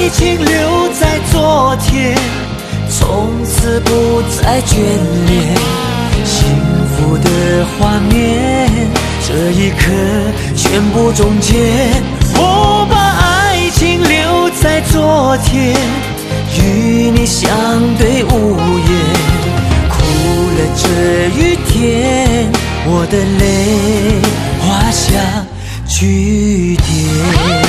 爱情留在昨天，从此不再眷恋，幸福的画面这一刻全部终结。我把爱情留在昨天，与你相对无言，哭了这雨天，我的泪画下句点。